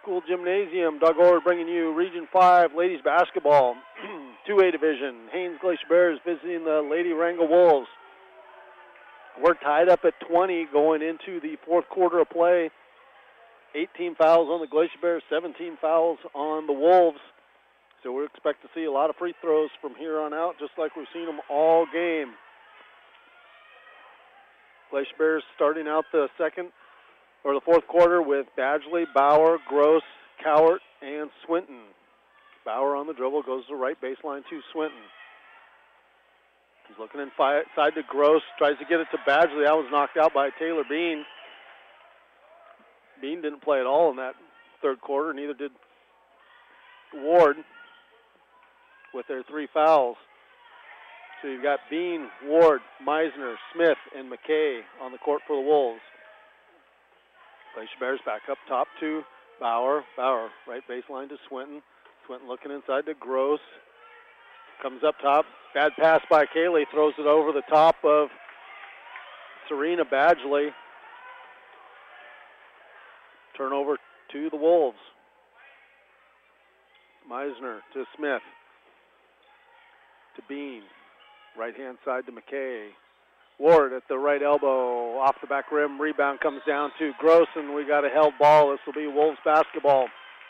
School Gymnasium. Doug Orr bringing you Region 5 ladies basketball, 2A division. Haines Glacier Bears visiting the Lady Wrangell Wolves. We're tied up at 20 going into the fourth quarter of play. 18 fouls on the Glacier Bears, 17 fouls on the Wolves. So we expect to see a lot of free throws from here on out, just like we've seen them all game. Glacier Bears starting out the fourth quarter with Badgley, Bauer, Gross, Cowart, and Swinton. Bauer on the dribble goes to the right baseline to Swinton. He's looking inside to Gross, tries to get it to Badgley. That was knocked out by Taylor Bean. Bean didn't play at all in that third quarter, neither did Ward with their 3 fouls. So you've got Bean, Ward, Meisner, Smith, and McKay on the court for the Wolves. Glacier Bears back up top to Bauer. Bauer, right baseline to Swinton. Swinton looking inside to Gross. Comes up top. Bad pass by Kaylee. Throws it over the top of Serena Badgley. Turnover to the Wolves. Meisner to Smith. To Bean. Right-hand side to McKay. Ward at the right elbow, off the back rim. Rebound comes down to Gross, and we got a held ball. This will be Wolves basketball.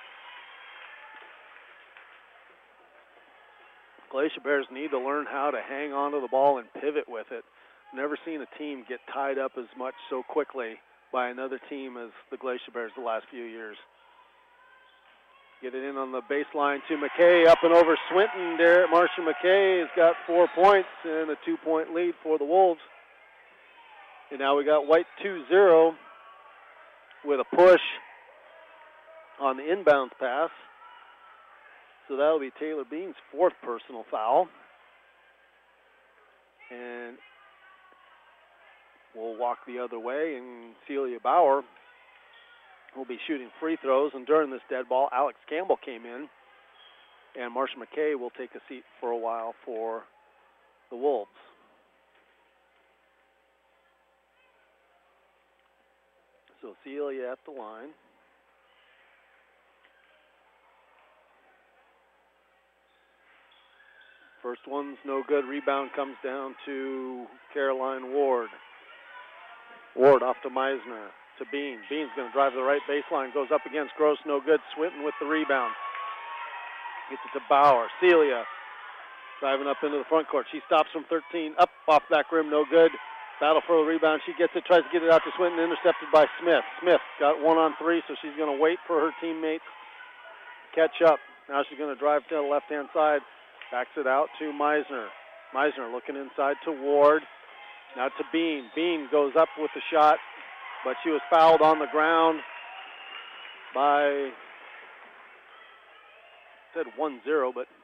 Glacier Bears need to learn how to hang on to the ball and pivot with it. Never seen a team get tied up as much so quickly by another team as the Glacier Bears the last few years. Get it in on the baseline to McKay, up and over Swinton. There, Marcia McKay has got 4 points and a 2-point lead for the Wolves. And now we got White 2-0 with a push on the inbounds pass. So that'll be Taylor Bean's 4th personal foul. And we'll walk the other way, and Celia Bauer will be shooting free throws. And during this dead ball, Alex Campbell came in, and Marcia McKay will take a seat for a while for the Wolves. So Celia at the line. First one's no good. Rebound comes down to Caroline Ward. Ward off to Meisner. To Bean. Bean's going to drive the right baseline. Goes up against Gross. No good. Swinton with the rebound. Gets it to Bauer. Celia driving up into the front court. She stops from 13. Up off back rim. No good. Battle for the rebound. She gets it. Tries to get it out to Swinton. Intercepted by Smith. Smith got 1-on-3, so she's going to wait for her teammates to catch up. Now she's going to drive to the left-hand side. Backs it out to Meisner. Meisner looking inside to Ward. Now to Bean. Bean goes up with the shot, but she was fouled on the ground by, said 1-0, but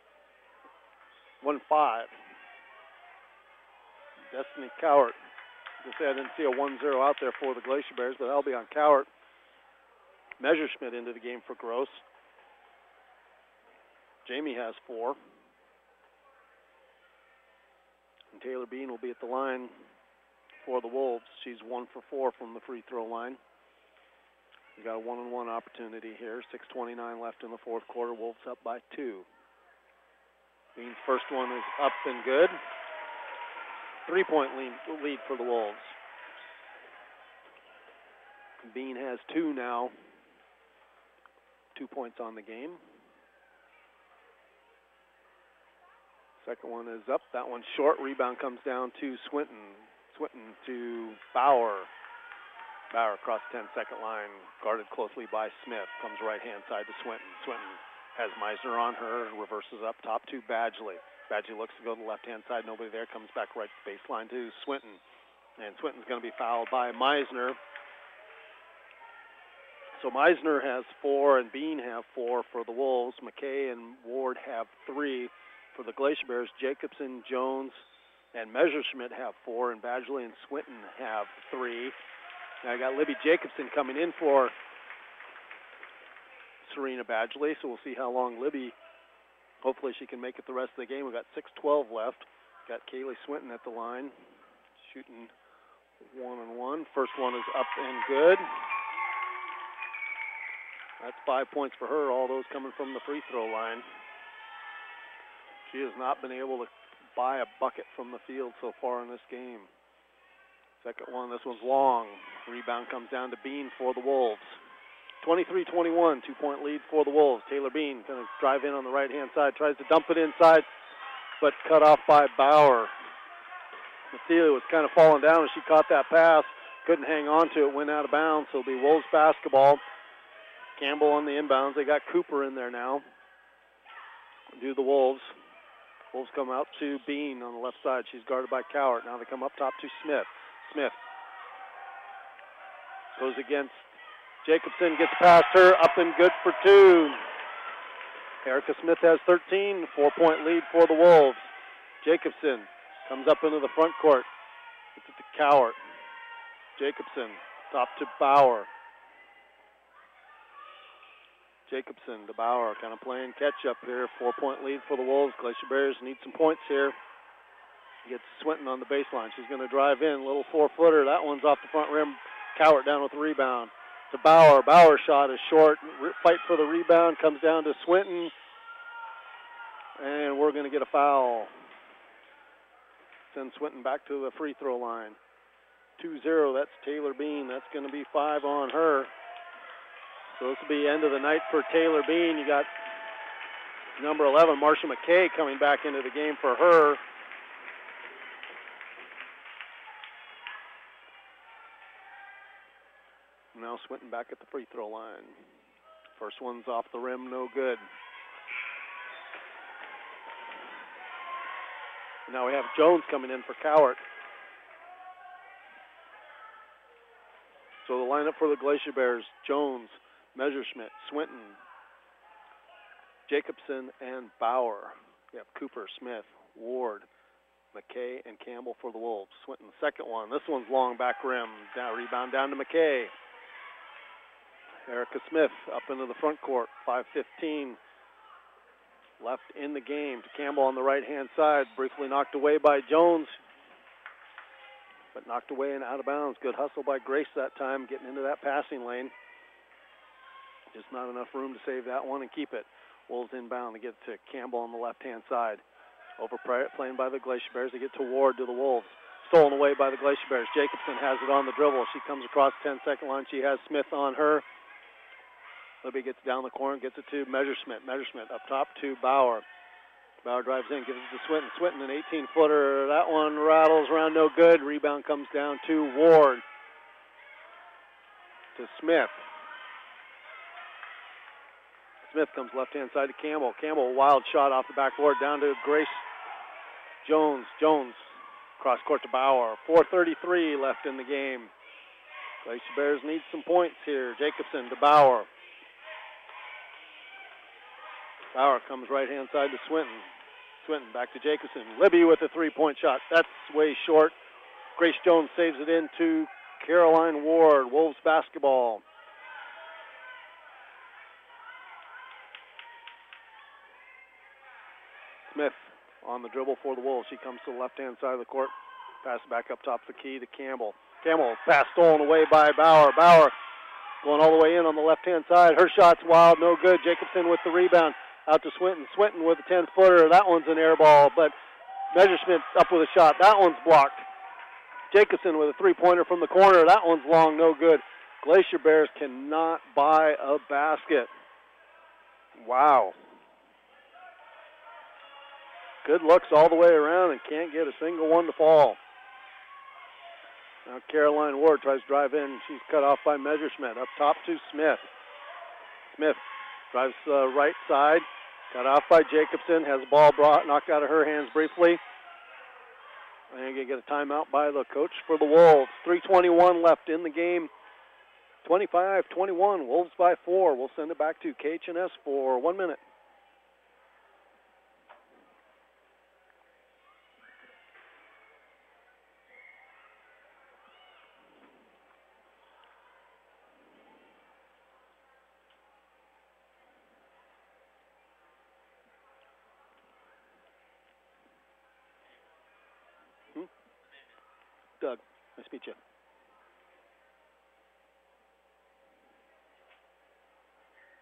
1-5. Destiny Cowart. Just say I didn't see a 1-0 out there for the Glacier Bears, but that'll be on Cowart. Messerschmidt into the game for Gross. Jamie has 4. And Taylor Bean will be at the line for the Wolves. She's 1 for 4 from the free throw line. We got a 1-on-1 opportunity here. 6:29 left in the fourth quarter. Wolves up by 2. Bean's first one is up and good. 3-point lead for the Wolves. Bean has 2 now. 2 points on the game. Second one is up. That one's short. Rebound comes down to Swinton. Swinton to Bauer. Bauer across the 10-second line, guarded closely by Smith. Comes right-hand side to Swinton. Swinton has Meisner on her, reverses up top to Badgley. Badgley looks to go to the left-hand side. Nobody there. Comes back right baseline to Swinton. And Swinton's going to be fouled by Meisner. So Meisner has 4 and Bean have 4 for the Wolves. McKay and Ward have 3 for the Glacier Bears. Jacobson, Jones, and Messerschmidt have 4, and Badgley and Swinton have 3. Now I got Libby Jacobson coming in for Serena Badgley, so we'll see how long Libby, hopefully she can make it the rest of the game. We've got 6:12 left. Got Kaylee Swinton at the line, shooting 1-on-1. First one is up and good. That's 5 points for her, all those coming from the free throw line. She has not been able to buy a bucket from the field so far in this game. Second one, this one's long. Rebound comes down to Bean for the Wolves. 23-21, 2-point lead for the Wolves. Taylor Bean going to drive in on the right-hand side, tries to dump it inside, but cut off by Bauer. Mathila was kind of falling down as she caught that pass. Couldn't hang on to it, went out of bounds, so it'll be Wolves basketball. Campbell on the inbounds. They got Cooper in there now. Do the Wolves. Wolves come out to Bean on the left side. She's guarded by Cowart. Now they come up top to Smith. Smith goes against Jacobson, gets past her, up and good for two. Erica Smith has 13, 4-point lead for the Wolves. Jacobson comes up into the front court. Gets it to Cowart. Jacobson, top to Bauer. Jacobson to Bauer, kind of playing catch-up here. 4-point lead for the Wolves. Glacier Bears need some points here. Gets Swinton on the baseline. She's going to drive in. Little 4-footer. That one's off the front rim. Cowart down with the rebound. To Bauer. Bauer's shot is short. Fight for the rebound. Comes down to Swinton. And we're going to get a foul. Send Swinton back to the free throw line. 2-0. That's Taylor Bean. That's going to be 5 on her. So this will be end of the night for Taylor Bean. You got number 11, Marsha McKay, coming back into the game for her. Now Swinton back at the free throw line. First one's off the rim, no good. Now we have Jones coming in for Cowart. So the lineup for the Glacier Bears, Jones, Messerschmidt, Swinton, Jacobson, and Bauer. We have Cooper, Smith, Ward, McKay, and Campbell for the Wolves. Swinton, the second one. This one's long back rim. Down, rebound down to McKay. Erica Smith up into the front court. 5:15 left in the game. To Campbell on the right-hand side. Briefly knocked away by Jones, but knocked away and out of bounds. Good hustle by Grace that time, getting into that passing lane. Just not enough room to save that one and keep it. Wolves inbound to get to Campbell on the left-hand side. Over playing by the Glacier Bears. They get to Ward to the Wolves. Stolen away by the Glacier Bears. Jacobson has it on the dribble. She comes across 10-second line. She has Smith on her. Libby gets down the corner, gets it to Messerschmidt. Messerschmidt up top to Bauer. Bauer drives in, gives it to Swinton. Swinton, an 18-footer. That one rattles around, no good. Rebound comes down to Ward. To Smith. Smith comes left-hand side to Campbell. Campbell, a wild shot off the backboard down to Grace Jones. Jones, cross court to Bauer. 4:33 left in the game. Glacier Bears need some points here. Jacobson to Bauer. Bauer comes right-hand side to Swinton. Swinton back to Jacobson. Libby with a three-point shot. That's way short. Grace Jones saves it into Caroline Ward. Wolves basketball. Smith on the dribble for the Wolves. She comes to the left-hand side of the court. Pass back up top the key to Campbell. Campbell, pass stolen away by Bauer. Bauer going all the way in on the left-hand side. Her shot's wild, no good. Jacobson with the rebound. Out to Swinton. Swinton with a 10-footer. That one's an air ball, but Messerschmidt up with a shot. That one's blocked. Jacobson with a three-pointer from the corner. That one's long, no good. Glacier Bears cannot buy a basket. Wow. Good looks all the way around and can't get a single one to fall. Now Caroline Ward tries to drive in. She's cut off by Messerschmidt. Up top to Smith. Smith drives right side. Cut off by Jacobson. Has the ball knocked out of her hands briefly. And going to get a timeout by the coach for the Wolves. 3:21 left in the game. 25-21. Wolves by 4. We'll send it back to KHNS for 1 minute. Doug, nice to meet you.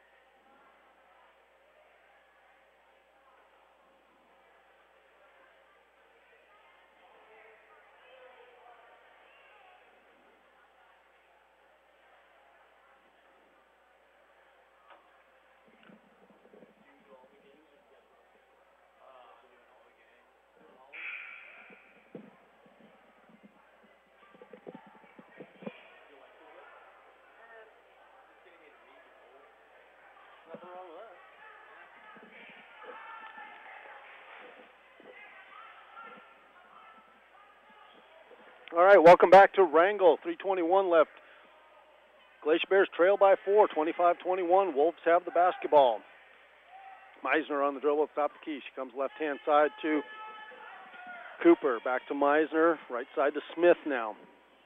All right, welcome back to Wrangell. 3:21 left. Glacier Bears trail by 4, 25-21. Wolves have the basketball. Meisner on the dribble at the top of the key. She comes left-hand side to Cooper. Back to Meisner. Right side to Smith now.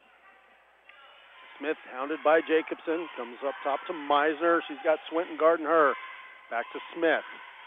Smith hounded by Jacobson. Comes up top to Meisner. She's got Swinton guarding her. Back to Smith.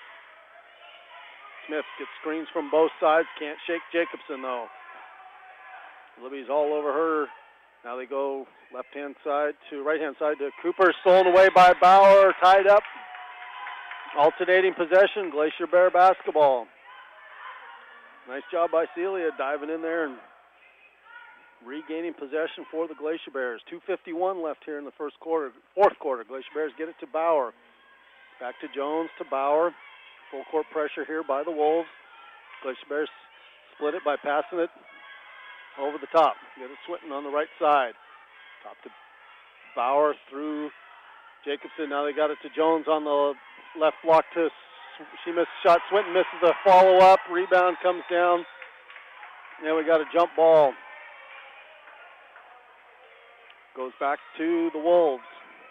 Smith gets screens from both sides. Can't shake Jacobson, though. Libby's all over her. Now they go left-hand side to right-hand side to Cooper. Stolen away by Bauer. Tied up. Alternating possession. Glacier Bear basketball. Nice job by Celia diving in there and regaining possession for the Glacier Bears. 2:51 left here in the fourth quarter. Glacier Bears get it to Bauer. Back to Jones to Bauer. Full court pressure here by the Wolves. Glacier Bears split it by passing it over the top. Get it Swinton on the right side. Top to Bauer through Jacobson. Now they got it to Jones on the left block to she missed a shot. Swinton misses the follow-up. Rebound comes down. Now we got a jump ball. Goes back to the Wolves.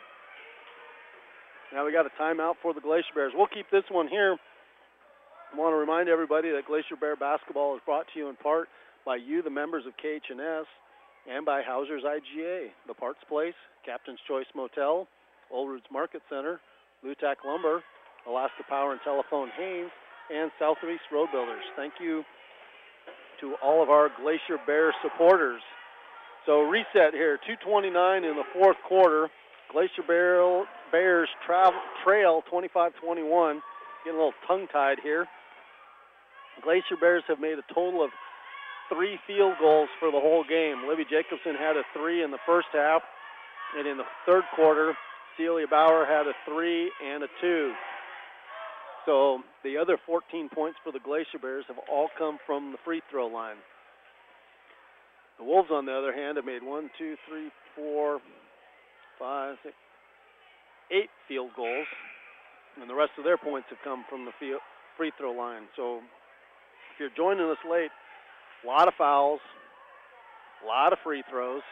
Now we got a timeout for the Glacier Bears. We'll keep this one here. I want to remind everybody that Glacier Bear basketball is brought to you in part by you, the members of KH&S, and by Hauser's IGA, The Parts Place, Captain's Choice Motel, Old Roots Market Center, Lutac Lumber, Alaska Power and Telephone Haynes, and Southeast Road Builders. Thank you to all of our Glacier Bear supporters. So reset here, 2:29 in the fourth quarter. Glacier Bears trail 25-21. Getting a little tongue-tied here. Glacier Bears have made a total of 3 field goals for the whole game. Libby Jacobson had a 3 in the first half, and in the third quarter, Celia Bauer had a 3 and a 2. So the other 14 points for the Glacier Bears have all come from the free throw line. The Wolves, on the other hand, have made 1, 2, 3, 4, 5, 6, 8 field goals, and the rest of their points have come from the free throw line. So if you're joining us late, a lot of fouls, a lot of free throws,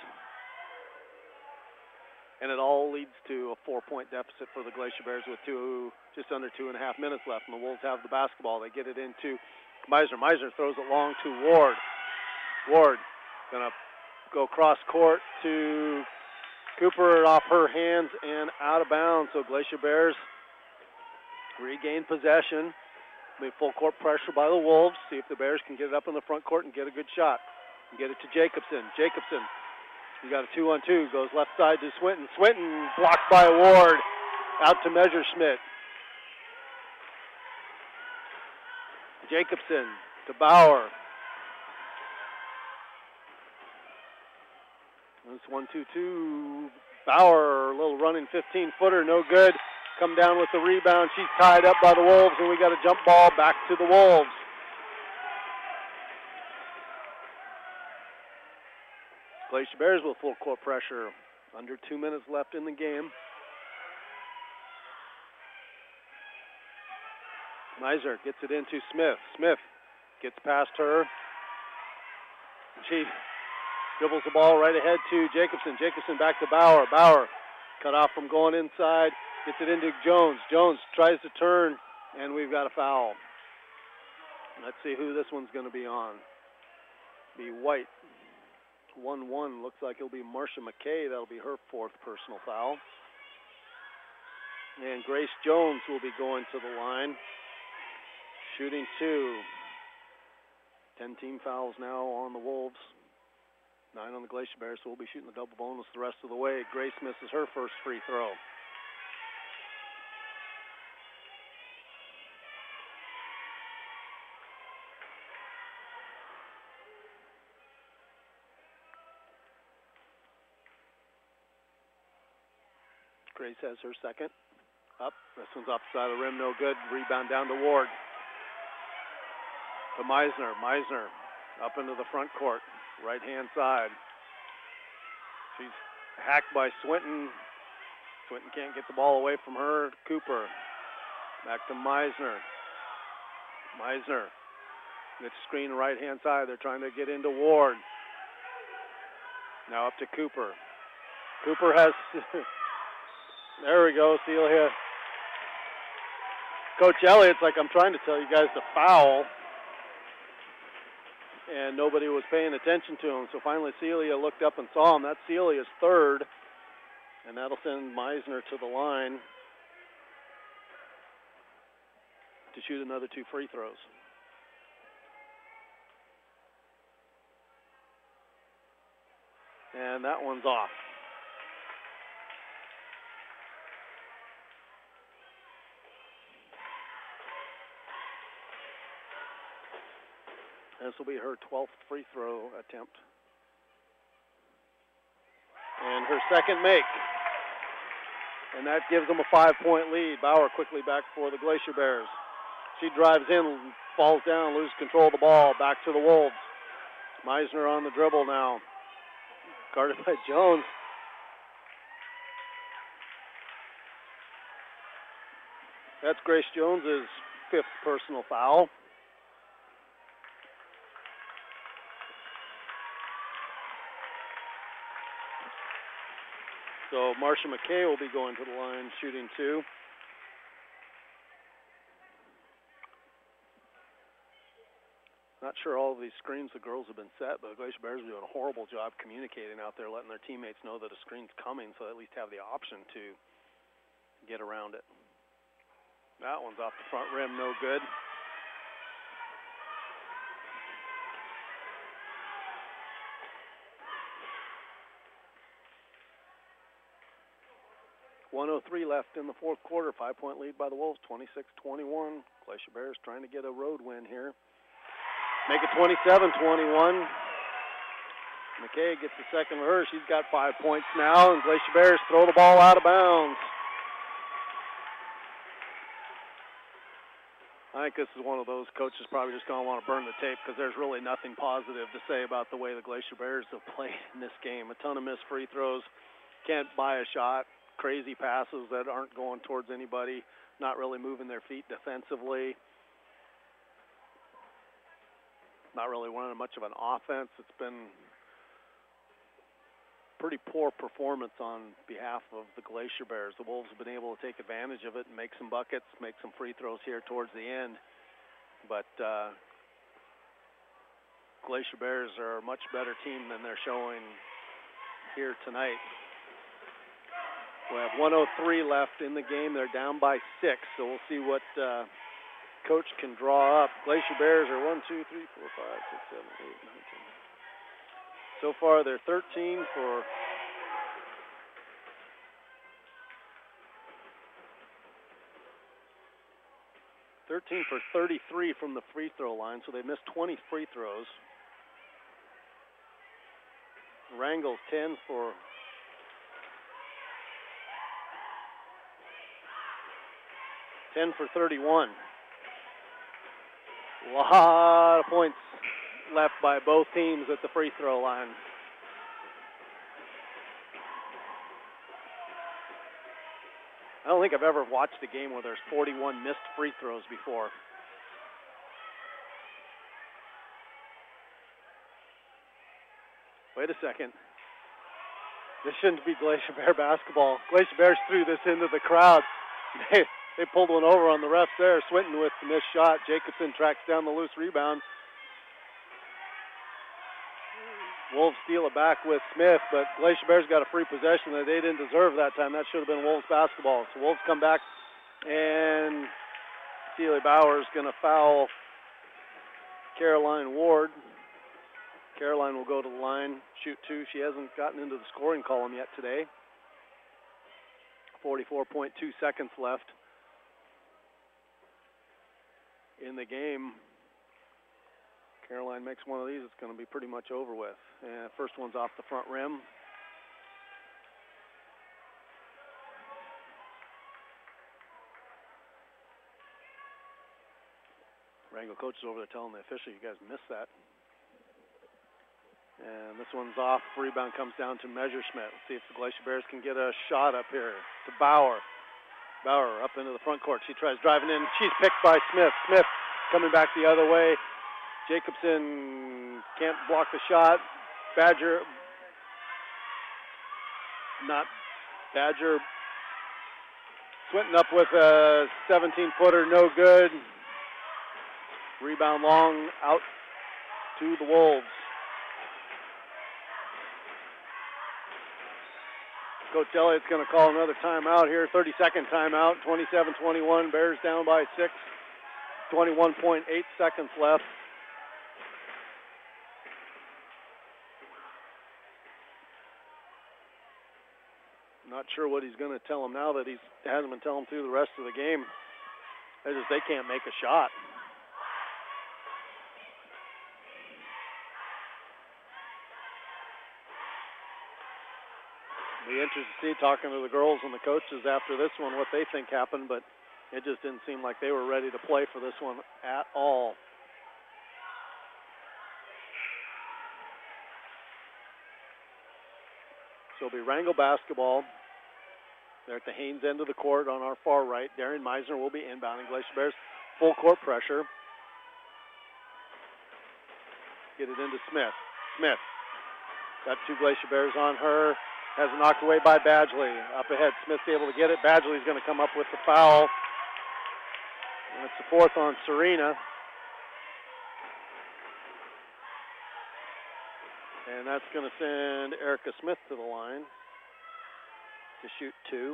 and it all leads to a 4-point deficit for the Glacier Bears with just under 2.5 minutes left, and the Wolves have the basketball. They get it into Meisner. Meisner throws it long to Ward. Ward going to go cross court to Cooper, off her hands and out of bounds. So Glacier Bears regain possession. Full court pressure by the Wolves. See if the Bears can get it up in the front court and get a good shot. And get it to Jacobson. Jacobson, you got a 2-on-2. Goes left side to Swinton. Swinton blocked by Ward. Out to Messerschmidt. Jacobson to Bauer. This 1-2-2. Bauer, a little running 15-footer, no good. Come down with the rebound. She's tied up by the Wolves, and we got a jump ball back to the Wolves. Glacier Bears with full court pressure. Under 2 minutes left in the game. Meisner gets it into Smith. Smith gets past her. She dribbles the ball right ahead to Jacobson. Jacobson back to Bauer. Bauer cut off from going inside. Gets it into Jones. Jones tries to turn, and we've got a foul. Let's see who this one's going to be on. Be White. 1-1. Looks like it'll be Marcia McKay. That'll be her 4th personal foul. And Grace Jones will be going to the line. Shooting 2. 10 team fouls now on the Wolves. 9 on the Glacier Bears, so we'll be shooting the double bonus the rest of the way. Grace misses her first free throw. Grace has her second. Up. This one's off the side of the rim, no good. Rebound down to Ward. To Meisner. Meisner up into the front court. Right-hand side. She's hacked by Swinton. Swinton can't get the ball away from her. Cooper Back to Meisner. Meisner gets screen right-hand side. They're trying to get into Ward. Now up to Cooper. Cooper has, there we go, Seal here. Coach Elliott's like, I'm trying to tell you guys to foul. And nobody was paying attention to him. So finally Celia looked up and saw him. That's Celia's third. And that'll send Meisner to the line to shoot another 2 free throws. And that one's off. This will be her 12th free throw attempt. And her second make. And that gives them a 5-point lead. Bauer quickly back for the Glacier Bears. She drives in, falls down, loses control of the ball. Back to the Wolves. Meisner on the dribble now. Guarded by Jones. That's Grace Jones's 5th personal foul. So Marcia McKay will be going to the line, shooting 2. Not sure all of these screens the girls have been set, but the Glacier Bears are doing a horrible job communicating out there, letting their teammates know that a screen's coming so they at least have the option to get around it. That one's off the front rim, no good. .103 left in the fourth quarter. 5-point lead by the Wolves, 26-21. Glacier Bears trying to get a road win here. Make it 27-21. McKay gets the second of her. She's got 5 points now, and Glacier Bears throw the ball out of bounds. I think this is one of those coaches probably just going to want to burn the tape because there's really nothing positive to say about the way the Glacier Bears have played in this game. A ton of missed free throws. Can't buy a shot. Crazy passes that aren't going towards anybody. Not really moving their feet defensively. Not really running much of an offense. It's been pretty poor performance on behalf of the Glacier Bears. The Wolves have been able to take advantage of it and make some buckets, make some free throws here towards the end. But Glacier Bears are a much better team than they're showing here tonight. We have 1:03 left in the game. They're down by 6, so we'll see what Coach can draw up. Glacier Bears are 1, 2, 3, 4, 5, 6, 7, 8, 9, 10. So far, they're 13 for 33 from the free throw line, so they missed 20 free throws. Wrangell's 10 for 31. A lot of points left by both teams at the free throw line. I don't think I've ever watched a game where there's 41 missed free throws before. Wait a second. This shouldn't be Glacier Bear basketball. Glacier Bears threw this into the crowd. They pulled one over on the refs there. Swinton with the missed shot. Jacobson tracks down the loose rebound. Wolves steal it back with Smith, but Glacier Bears got a free possession that they didn't deserve that time. That should have been Wolves basketball. So Wolves come back, and Celia Bauer is going to foul Caroline Ward. Caroline will go to the line, shoot 2. She hasn't gotten into the scoring column yet today. 44.2 seconds left in the game. Caroline makes one of these, it's going to be pretty much over with. And first one's off the front rim. Wrangell coach is over there telling the official, you guys missed that. And this one's off. Rebound comes down to Messerschmidt. Let's see if the Glacier Bears can get a shot up here to Bauer. Bauer up into the front court. She tries driving in. She's picked by Smith. Smith coming back the other way. Jacobson can't block the shot. Badger Swinton up with a 17-footer, no good. Rebound long out to the Wolves. Coach Elliott's going to call another timeout here, 30-second timeout, 27-21, Bears down by 6, 21.8 seconds left. Not sure what he's going to tell them now that he hasn't been telling them through the rest of the game. They can't make a shot. Be interested to see, talking to the girls and the coaches after this one, what they think happened, but it just didn't seem like they were ready to play for this one at all. So it'll be Wrangell basketball. They're at the Haynes end of the court on our far right. Darian Meisner will be inbounding. Glacier Bears full court pressure. Get it into Smith. Smith got two Glacier Bears on her. Has it knocked away by Badgley. Up ahead, Smith's able to get it. Badgley's going to come up with the foul. And it's the fourth on Serena. And that's going to send Erica Smith to the line to shoot two.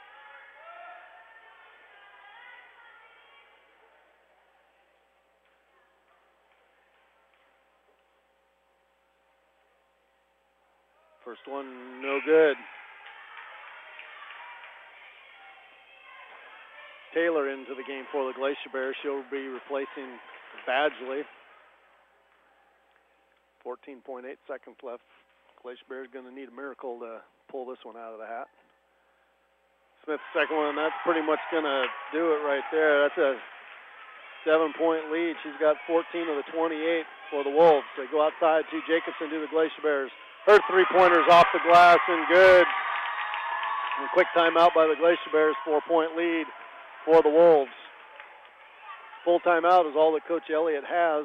First one, no good. Taylor into the game for the Glacier Bears. She'll be replacing Badgley. 14.8 seconds left. Glacier Bears going to need a miracle to pull this one out of the hat. Smith's second one, that's pretty much going to do it right there. That's a 7-point lead. She's got 14 of the 28 for the Wolves. They go outside to Jacobson to the Glacier Bears. Her three-pointers off the glass and good. And quick timeout by the Glacier Bears, 4-point lead for the Wolves. Full timeout is all that Coach Elliott has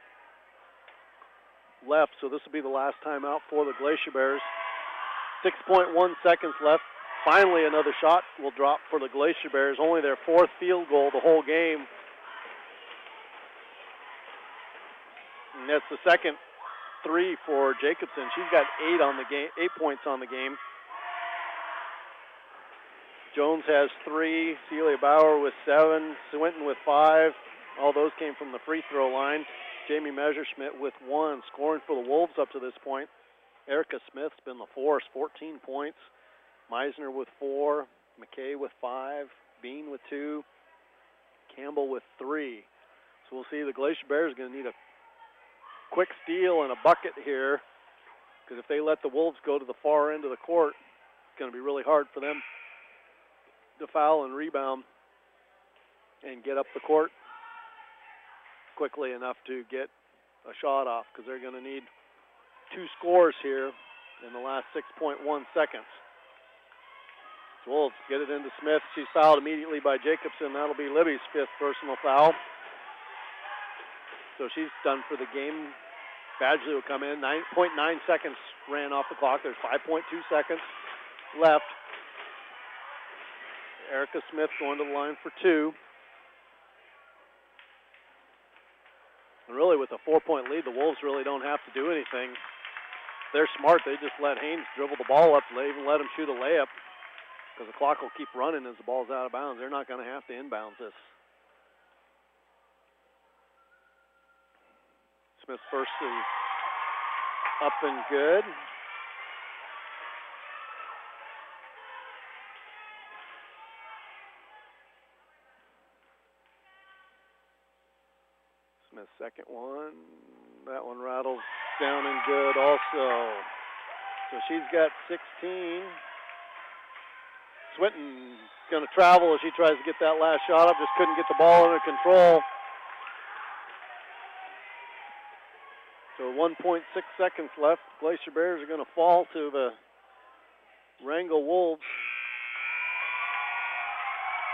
left, so this will be the last timeout for the Glacier Bears. 6.1 seconds left. Finally, another shot will drop for the Glacier Bears. Only their fourth field goal the whole game. And that's the second three for Jacobson. She's got 8 points on the game. Jones has 3. Celia Bauer with 7. Swinton with 5. All those came from the free throw line. Jamie Messerschmidt with 1. Scoring for the Wolves up to this point. Erica Smith's been the force, 14 points. Meisner with 4. McKay with 5. Bean with 2. Campbell with 3. So we'll see the Glacier Bears are going to need a quick steal and a bucket here, because if they let the Wolves go to the far end of the court, it's going to be really hard for them to foul and rebound and get up the court quickly enough to get a shot off, because they're going to need 2 scores here in the last 6.1 seconds. So Wolves get it into Smith. She's fouled immediately by Jacobson. That'll be Libby's 5th personal foul. So she's done for the game. Badgley will come in. 9.9 seconds ran off the clock. There's 5.2 seconds left. Erica Smith going to the line for 2. And really, with a 4-point lead, the Wolves really don't have to do anything. They're smart. They just let Haynes dribble the ball up. They even let him shoot a layup, because the clock will keep running as the ball's out of bounds. They're not going to have to inbounds this. Smith's first is up and good. Smith's second one. That one rattles down and good also. So she's got 16. Swinton going to travel as she tries to get that last shot up. Just couldn't get the ball under control. So 1.6 seconds left. Glacier Bears are going to fall to the Wrangell Wolves.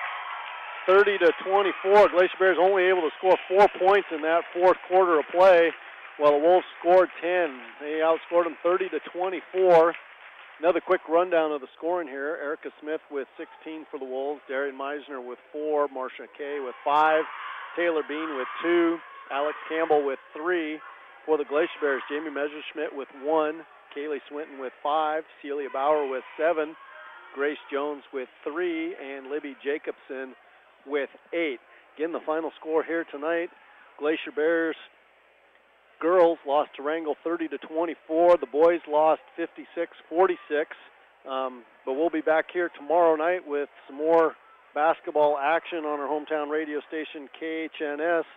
30-24. Glacier Bears only able to score 4 points in that fourth quarter of play, while the Wolves scored 10. They outscored them 30-24. Another quick rundown of the scoring here. Erica Smith with 16 for the Wolves. Darian Meisner with 4. Marcia Kay with 5. Taylor Bean with 2. Alex Campbell with 3. For the Glacier Bears, Jamie Messerschmidt with 1. Kaylee Swinton with 5. Celia Bauer with 7. Grace Jones with 3. And Libby Jacobson with 8. Again, the final score here tonight, Glacier Bears girls lost to Wrangell 30-24. The boys lost 56-46. But we'll be back here tomorrow night with some more basketball action on our hometown radio station, KHNS.